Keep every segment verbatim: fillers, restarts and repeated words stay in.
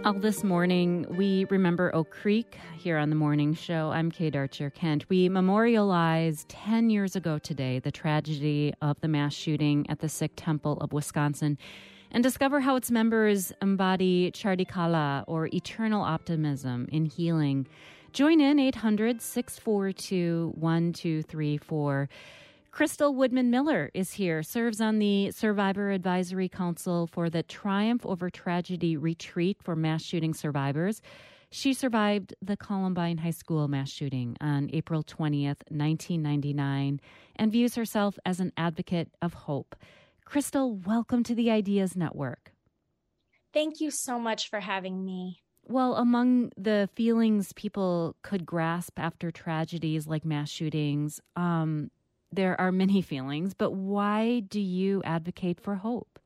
All this morning, we remember Oak Creek here on the morning show. I'm Kate Archer-Kent. We memorialize ten years ago today the tragedy of the mass shooting at the Sikh Temple of Wisconsin and discover how its members embody Chardikala, or eternal optimism in healing. Join in eight hundred, six four two, one two three four. Crystal Woodman Miller is here, serves on the Survivor Advisory Council for the Triumph Over Tragedy Retreat for Mass Shooting Survivors. She survived the Columbine High School mass shooting on April twentieth, nineteen ninety-nine, and views herself as an advocate of hope. Crystal, welcome to the Ideas Network. Thank you so much for having me. Well, among the feelings people could grasp after tragedies like mass shootings, um, there are many feelings, but why do you advocate for hope?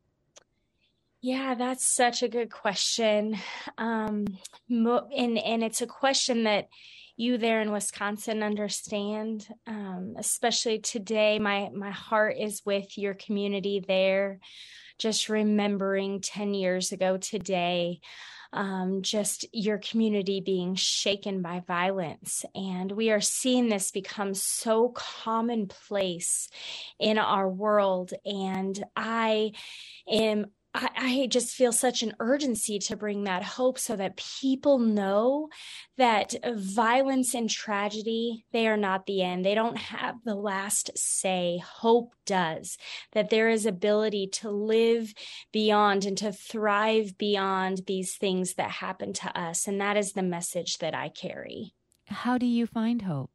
Yeah, that's such a good question. Um, and, and it's a question that you there in Wisconsin understand, um, especially today. My, my heart is with your community there, just remembering ten years ago today. Um, just your community being shaken by violence. And we are seeing this become so commonplace in our world. And I am I, I just feel such an urgency to bring that hope so that people know that violence and tragedy, they are not the end. They don't have the last say. Hope does, that there is ability to live beyond and to thrive beyond these things that happen to us. And that is the message that I carry. How do you find hope?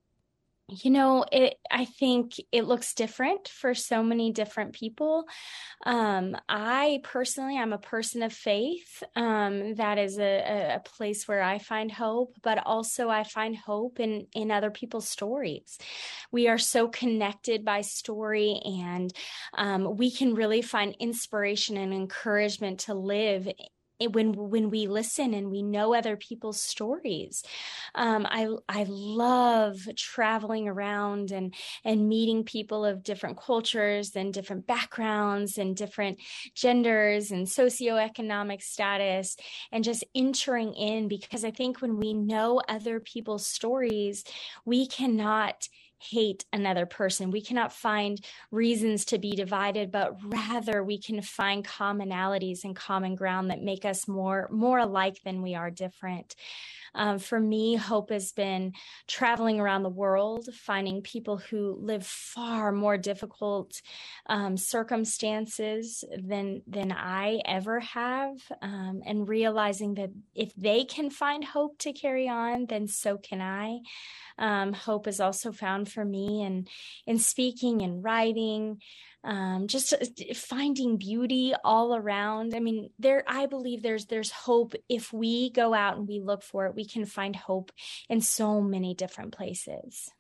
You know, it, I think it looks different for so many different people. Um, I personally, I'm a person of faith. Um, that is a, a place where I find hope, but also I find hope in, in other people's stories. We are so connected by story, and um, we can really find inspiration and encouragement to live when when we listen and we know other people's stories. Um, I I love traveling around and and meeting people of different cultures and different backgrounds and different genders and socioeconomic status, and just entering in, because I think when we know other people's stories, we cannot hate another person. We cannot find reasons to be divided, but rather we can find commonalities and common ground that make us more, more alike than we are different. Um, for me, hope has been traveling around the world, finding people who live far more difficult um, circumstances than than I ever have, um, and realizing that if they can find hope to carry on, then so can I. Um, hope is also found for me in, in speaking and writing, um, just finding beauty all around. I mean, there, I believe there's, there's hope. If we go out and we look for it, we can find hope in so many different places.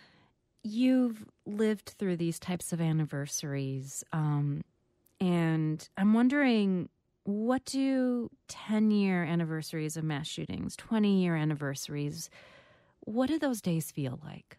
You've lived through these types of anniversaries, um, and I'm wondering, what do ten-year anniversaries of mass shootings, twenty-year anniversaries, what do those days feel like?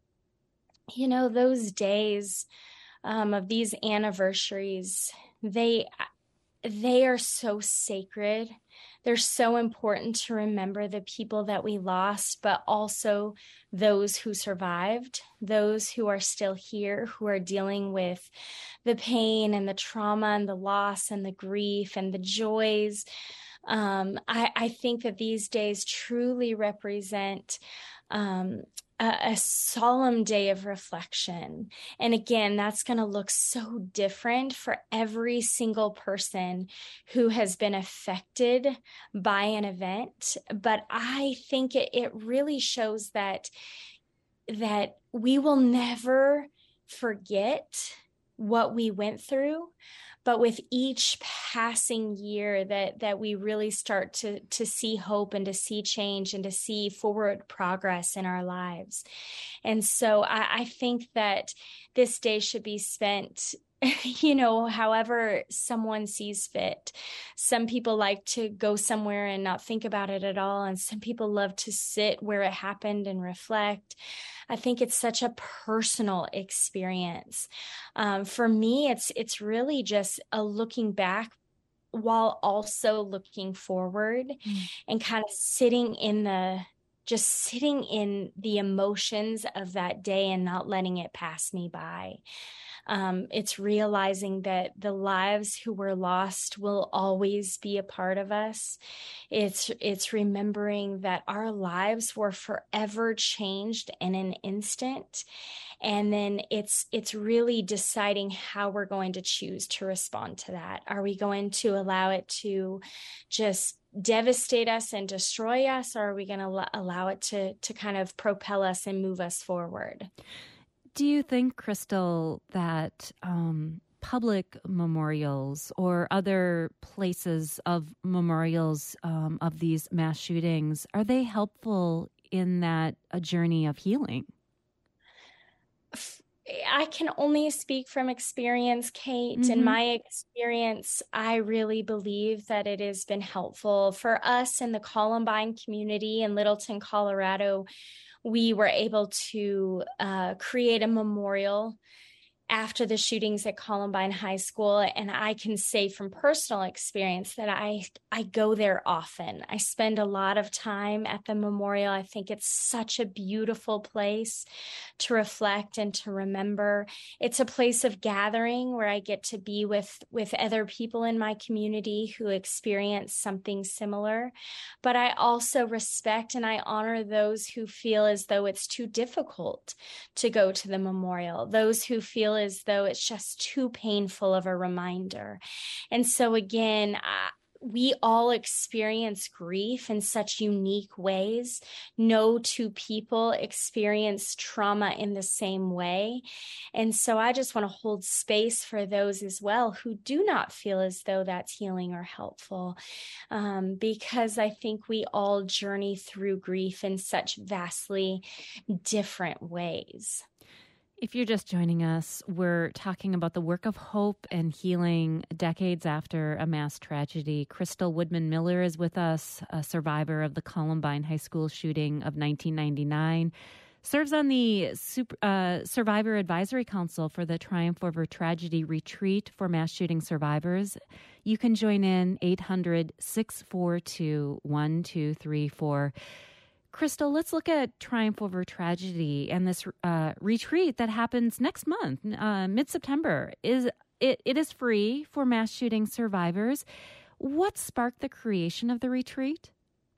You know, those days um, of these anniversaries, they they are so sacred. They're so important to remember the people that we lost, but also those who survived, those who are still here, who are dealing with the pain and the trauma and the loss and the grief and the joys. Um, I, I think that these days truly represent um, a, a solemn day of reflection. And again, that's going to look so different for every single person who has been affected by an event. But I think it, it really shows that, that we will never forget what we went through. But with each passing year that, that we really start to, to see hope and to see change and to see forward progress in our lives. And so I, I think that this day should be spent, you know, however someone sees fit. Some people like to go somewhere and not think about it at all. And some people love to sit where it happened and reflect. I think it's such a personal experience. Um, for me, it's it's really just a looking back while also looking forward mm. and kind of sitting in the, just sitting in the emotions of that day and not letting it pass me by. Um, it's realizing that the lives who were lost will always be a part of us. It's, it's remembering that our lives were forever changed in an instant. And then it's, it's really deciding how we're going to choose to respond to that. Are we going to allow it to just devastate us and destroy us, or are we going to allow it to, to kind of propel us and move us forward? Do you think, Crystal, that um, public memorials or other places of memorials um, of these mass shootings, are they helpful in that a journey of healing? I can only speak from experience, Kate. Mm-hmm. In my experience, I really believe that it has been helpful for us in the Columbine community in Littleton, Colorado. We were able to uh, create a memorial after the shootings at Columbine High School. And I can say from personal experience that I, I go there often. I spend a lot of time at the memorial. I think it's such a beautiful place to reflect and to remember. It's a place of gathering where I get to be with, with other people in my community who experience something similar. But I also respect and I honor those who feel as though it's too difficult to go to the memorial, those who feel as though it's just too painful of a reminder. And so again, I, we all experience grief in such unique ways. No two people experience trauma in the same way. And so I just want to hold space for those as well who do not feel as though that's healing or helpful, um, because I think we all journey through grief in such vastly different ways. If you're just joining us, we're talking about the work of hope and healing decades after a mass tragedy. Crystal Woodman Miller is with us, a survivor of the Columbine High School shooting of nineteen ninety-nine, serves on the Super, uh, Survivor Advisory Council for the Triumph Over Tragedy Retreat for Mass Shooting Survivors. You can join in eight hundred, six four two, one two three four. Crystal, let's look at Triumph Over Tragedy and this uh, retreat that happens next month, uh, mid-September. Is it? It is free for mass shooting survivors. What sparked the creation of the retreat?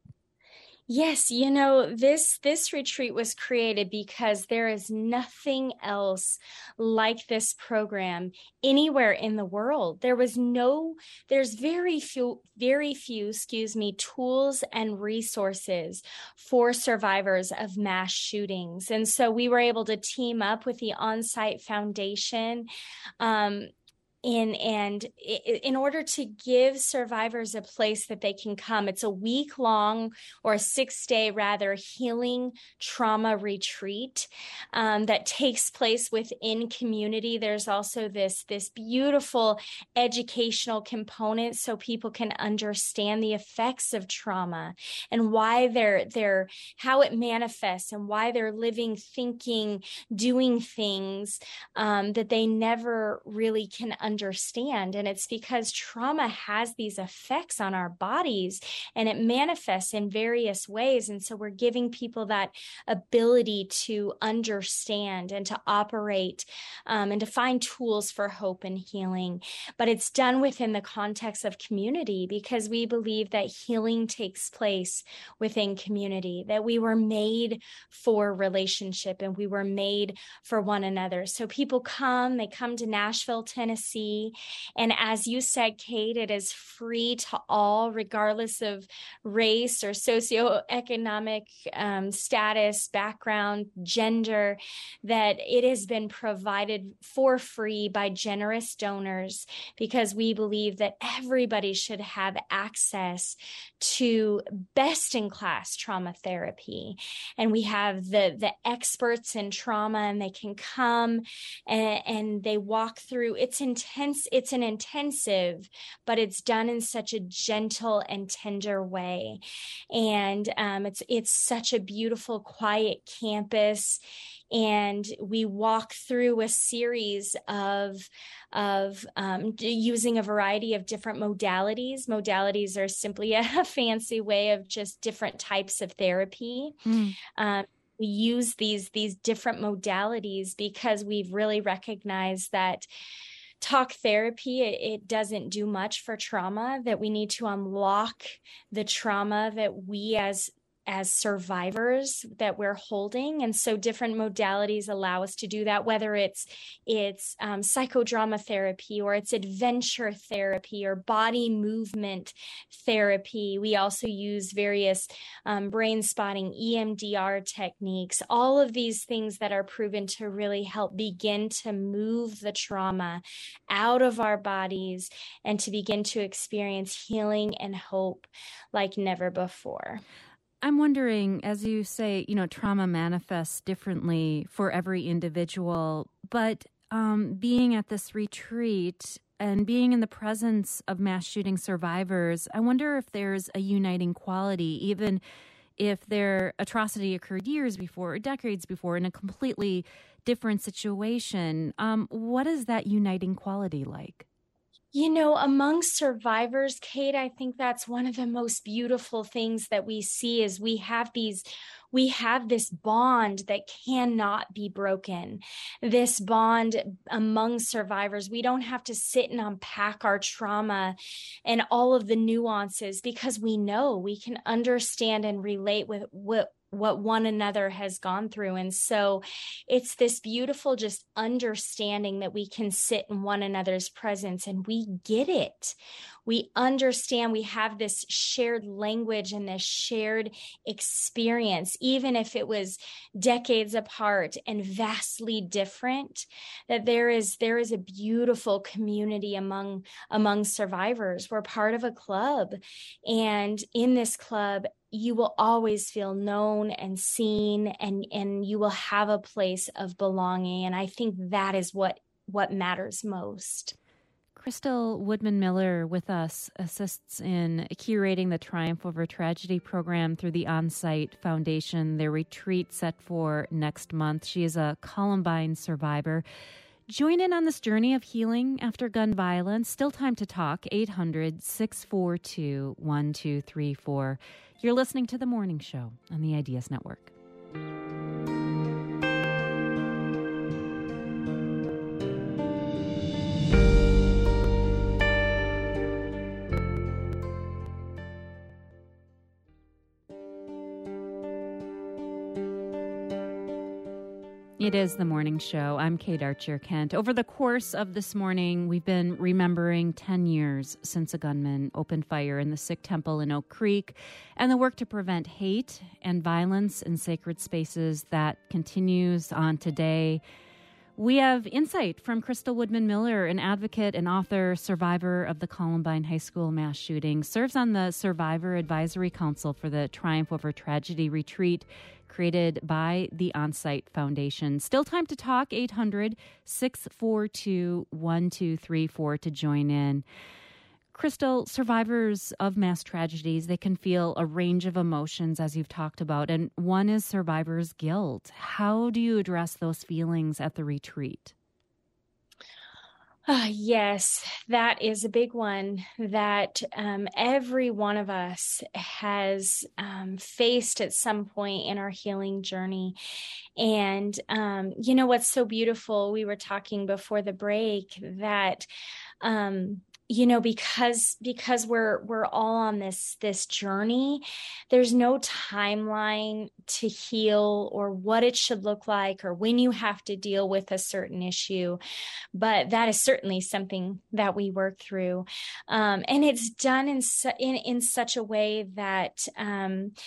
Yes, you know, this this retreat was created because there is nothing else like this program anywhere in the world. There was no, there's very few, very few, excuse me, tools and resources for survivors of mass shootings. And so we were able to team up with the On-Site Foundation, um, In and in order to give survivors a place that they can come. It's a week long or a six day rather healing trauma retreat um, that takes place within community. There's also this, this beautiful educational component so people can understand the effects of trauma and why they're, they're, how it manifests and why they're living, thinking, doing things um, that they never really can understand. understand. And it's because trauma has these effects on our bodies and it manifests in various ways. And so we're giving people that ability to understand and to operate um, and to find tools for hope and healing. But it's done within the context of community because we believe that healing takes place within community, that we were made for relationship and we were made for one another. So people come, they come to Nashville, Tennessee. And as you said, Kate, it is free to all, regardless of race or socioeconomic um, status, background, gender, that it has been provided for free by generous donors because we believe that everybody should have access to best-in-class trauma therapy. And we have the, the experts in trauma and they can come and, and they walk through. It's intense. intense, it's an intensive, but it's done in such a gentle and tender way. And um, it's, it's such a beautiful, quiet campus. And we walk through a series of of um, using a variety of different modalities. Modalities are simply a fancy way of just different types of therapy. Mm. Um, we use these these different modalities because we've really recognized that talk therapy, it, it doesn't do much for trauma, that we need to unlock the trauma that we as as survivors that we're holding. And so different modalities allow us to do that, whether it's it's um, psychodrama therapy, or it's adventure therapy, or body movement therapy. We also use various um, brain spotting, E M D R techniques, all of these things that are proven to really help begin to move the trauma out of our bodies and to begin to experience healing and hope like never before. I'm wondering, as you say, you know, trauma manifests differently for every individual, but um, being at this retreat and being in the presence of mass shooting survivors, I wonder if there's a uniting quality, even if their atrocity occurred years before or decades before in a completely different situation. Um, what is that uniting quality like? You know, among survivors, Kate, I think that's one of the most beautiful things that we see is we have these, we have this bond that cannot be broken. This bond among survivors. We don't have to sit and unpack our trauma and all of the nuances because we know we can understand and relate with what what one another has gone through. And so it's this beautiful just understanding that we can sit in one another's presence and we get it. We understand, we have this shared language and this shared experience, even if it was decades apart and vastly different, that there is there is a beautiful community among among survivors. We're part of a club, and in this club, you will always feel known and seen, and, and you will have a place of belonging. And I think that is what, what matters most. Crystal Woodman-Miller with us assists in curating the Triumph Over Tragedy program through the On-Site Foundation, their retreat set for next month. She is a Columbine survivor. Join in on this journey of healing after gun violence. Still time to talk. eight hundred, six four two, one two three four. You're listening to The Morning Show on the Ideas Network. It is The Morning Show. I'm Kate Archer-Kent. Over the course of this morning, we've been remembering ten years since a gunman opened fire in the Sikh temple in Oak Creek and the work to prevent hate and violence in sacred spaces that continues on today. We have insight from Crystal Woodman-Miller, an advocate and author, survivor of the Columbine High School mass shooting, serves on the Survivor Advisory Council for the Triumph Over Tragedy retreat created by the On-Site Foundation. Still time to talk, eight hundred, six four two, one two three four to join in. Crystal, survivors of mass tragedies, they can feel a range of emotions, as you've talked about, and one is survivor's guilt. How do you address those feelings at the retreat? Uh, yes, that is a big one that um, every one of us has um, faced at some point in our healing journey. And, um, you know, what's so beautiful, we were talking before the break that, um, you know, because because we're we're all on this this journey, there's no timeline to heal or what it should look like or when you have to deal with a certain issue. But that is certainly something that we work through. Um, and it's done in, su- in in such a way that um,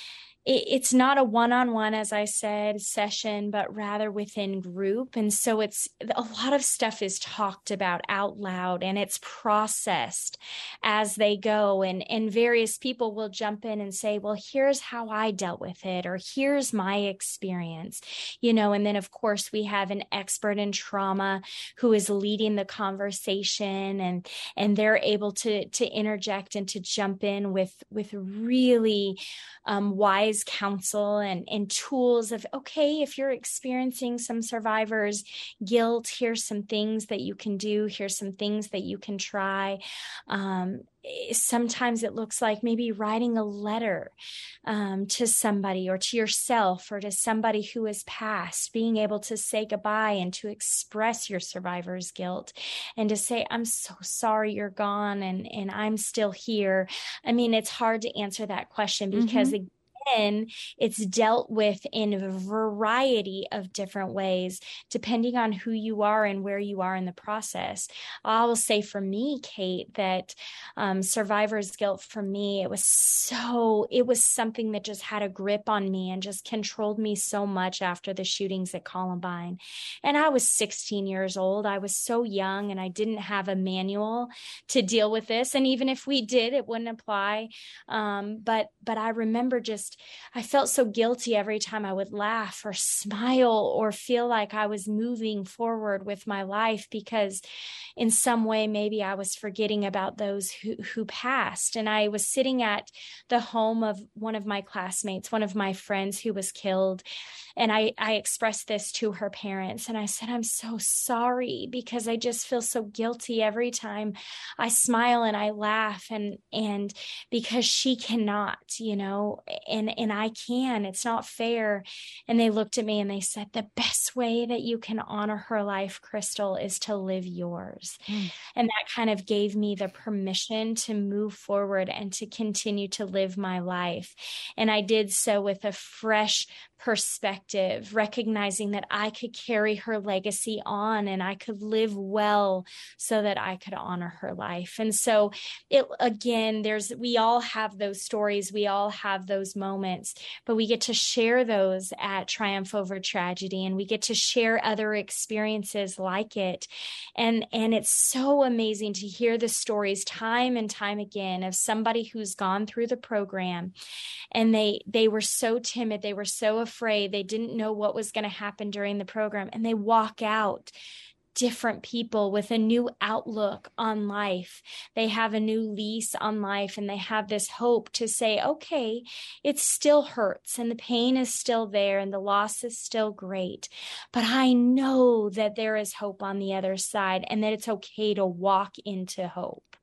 it, it's not a one-on-one, as I said, session, but rather within group. And so it's a lot of stuff is talked about out loud and it's processed as they go. And, and various people will jump in and say, well, here's how I dealt with it, or here's my experience, you know, and then of course we have an expert in trauma who is leading the conversation, and, and they're able to, to interject and to jump in with, with really um, wise counsel and, and tools of, okay, if you're experiencing some survivor's guilt, here's some things that you can do. Here's some things that you can try. Um, sometimes it looks like maybe writing a letter um, to somebody or to yourself or to somebody who has passed, being able to say goodbye and to express your survivor's guilt and to say, I'm so sorry you're gone and, and I'm still here. I mean, it's hard to answer that question because mm-hmm. Again, it's dealt with in a variety of different ways, depending on who you are and where you are in the process. I will say for me, Kate, that um, survivor's guilt for me, it was so, it was something that just had a grip on me and just controlled me so much after the shootings at Columbine. And I was sixteen years old. I was so young and I didn't have a manual to deal with this. And even if we did, it wouldn't apply. Um, but, but I remember just I felt so guilty every time I would laugh or smile or feel like I was moving forward with my life because in some way, maybe I was forgetting about those who, who passed. And I was sitting at the home of one of my classmates, one of my friends who was killed. And I, I expressed this to her parents. And I said, I'm so sorry because I just feel so guilty every time I smile and I laugh. And, and because she cannot, you know, and, and I can, it's not fair. And they looked at me and they said, the best way that you can honor her life, Crystal, is to live yours. Mm. And that kind of gave me the permission to move forward and to continue to live my life. And I did so with a fresh perspective, recognizing that I could carry her legacy on and I could live well so that I could honor her life. And so it, again, there's, we all have those stories. We all have those moments, but we get to share those at Triumph Over Tragedy, and we get to share other experiences like it. And, and it's so amazing to hear the stories time and time again of somebody who's gone through the program and they, they were so timid. They were so afraid. They didn't know what was going to happen during the program. And they walk out different people with a new outlook on life. They have a new lease on life, and they have this hope to say, okay, it still hurts and the pain is still there and the loss is still great, but I know that there is hope on the other side and that it's okay to walk into hope.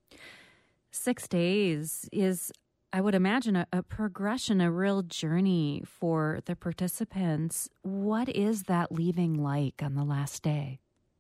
Six days is, I would imagine, a, a progression, a real journey for the participants. What is that leaving like on the last day?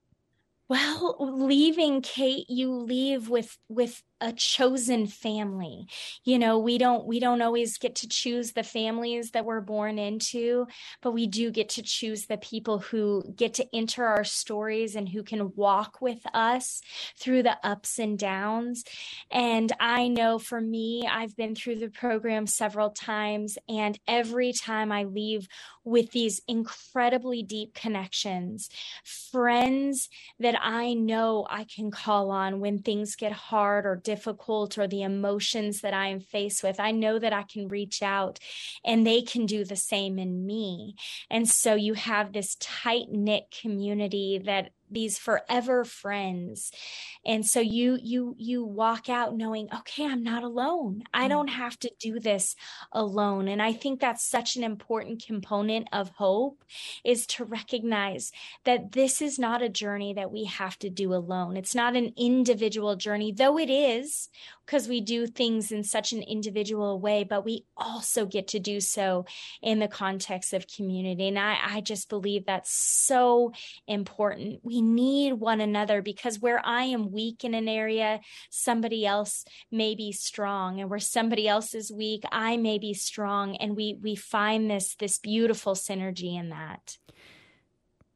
Well, leaving, Kate, you leave with with a chosen family. You know, we don't we don't always get to choose the families that we're born into, but we do get to choose the people who get to enter our stories and who can walk with us through the ups and downs. And I know for me, I've been through the program several times, and every time I leave with these incredibly deep connections, friends that I know I can call on when things get hard or difficult or the emotions that I am faced with. I know that I can reach out and they can do the same in me. And so you have this tight-knit community, that these forever friends. And so you you you walk out knowing, okay, I'm not alone. I don't have to do this alone. And I think that's such an important component of hope, is to recognize that this is not a journey that we have to do alone. It's not an individual journey, though it is, because we do things in such an individual way, but we also get to do so in the context of community. And I, I just believe that's so important. We need one another, because where I am weak in an area, somebody else may be strong, and where somebody else is weak, I may be strong. And we we find this this beautiful synergy in that.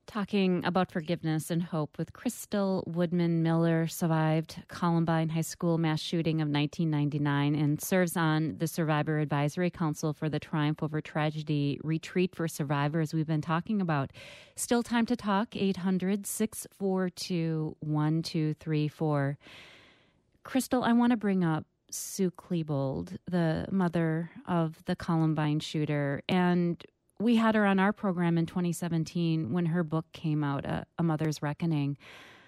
Talking about forgiveness and hope with Crystal Woodman Miller, survived Columbine High School mass shooting of nineteen ninety-nine and serves on the Survivor Advisory Council for the Triumph Over Tragedy Retreat for Survivors we've been talking about. Still time to talk, eight hundred, six four two, one two three four. Crystal, I want to bring up Sue Klebold, the mother of the Columbine shooter, and we had her on our program in twenty seventeen when her book came out, A, A Mother's Reckoning.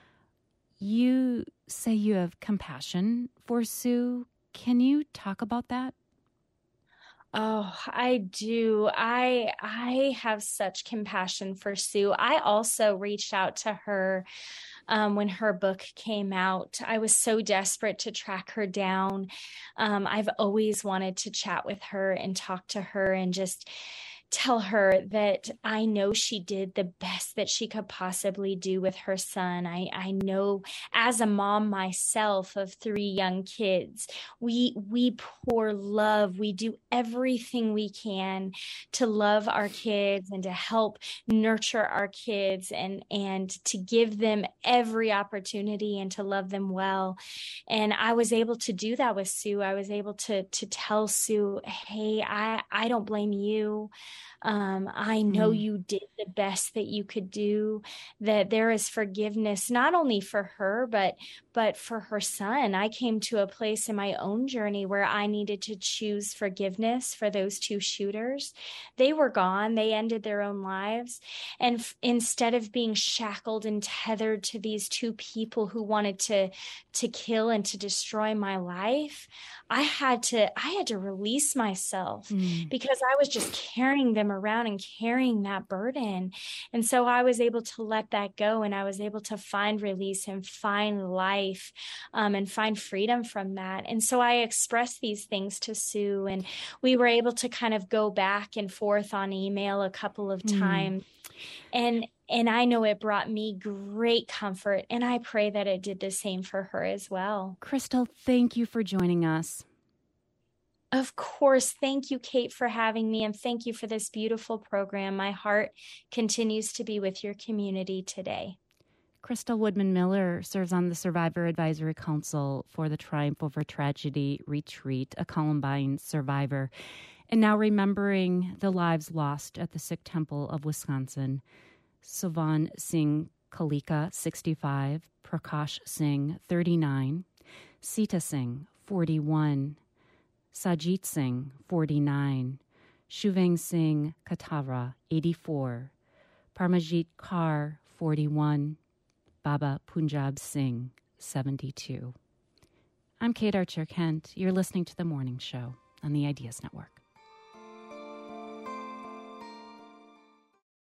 You say you have compassion for Sue. Can you talk about that? Oh, I do. I I have such compassion for Sue. I also reached out to her um, when her book came out. I was so desperate to track her down. Um, I've always wanted to chat with her and talk to her and just tell her that I know she did the best that she could possibly do with her son. I, I know as a mom myself of three young kids, we, we pour love. We do everything we can to love our kids and to help nurture our kids and, and to give them every opportunity and to love them well. And I was able to do that with Sue. I was able to, to tell Sue, hey, I, I don't blame you. Um, I know mm. you did the best that you could do, that there is forgiveness, not only for her, but, but for her son. I came to a place in my own journey where I needed to choose forgiveness for those two shooters. They were gone. They ended their own lives. And f- instead of being shackled and tethered to these two people who wanted to, to kill and to destroy my life, I had to, I had to release myself mm. because I was just carrying them around and carrying that burden. And so I was able to let that go, and I was able to find release and find life um, and find freedom from that. And so I expressed these things to Sue, and we were able to kind of go back and forth on email a couple of times. Mm. And And I know it brought me great comfort, and I pray that it did the same for her as well. Crystal, thank you for joining us. Of course. Thank you, Kate, for having me, and thank you for this beautiful program. My heart continues to be with your community today. Crystal Woodman Miller serves on the Survivor Advisory Council for the Triumph Over Tragedy Retreat, a Columbine survivor, and now remembering the lives lost at the Sikh Temple of Wisconsin. Savan Singh Kalika, sixty-five, Prakash Singh, thirty-nine, Sita Singh, forty-one, Sajit Singh, forty-nine, Shuvang Singh Katara, eighty-four, Parmajit Kaur, forty-one, Baba Punjab Singh, seventy-two. I'm Kate Archer Kent. You're listening to The Morning Show on the Ideas Network.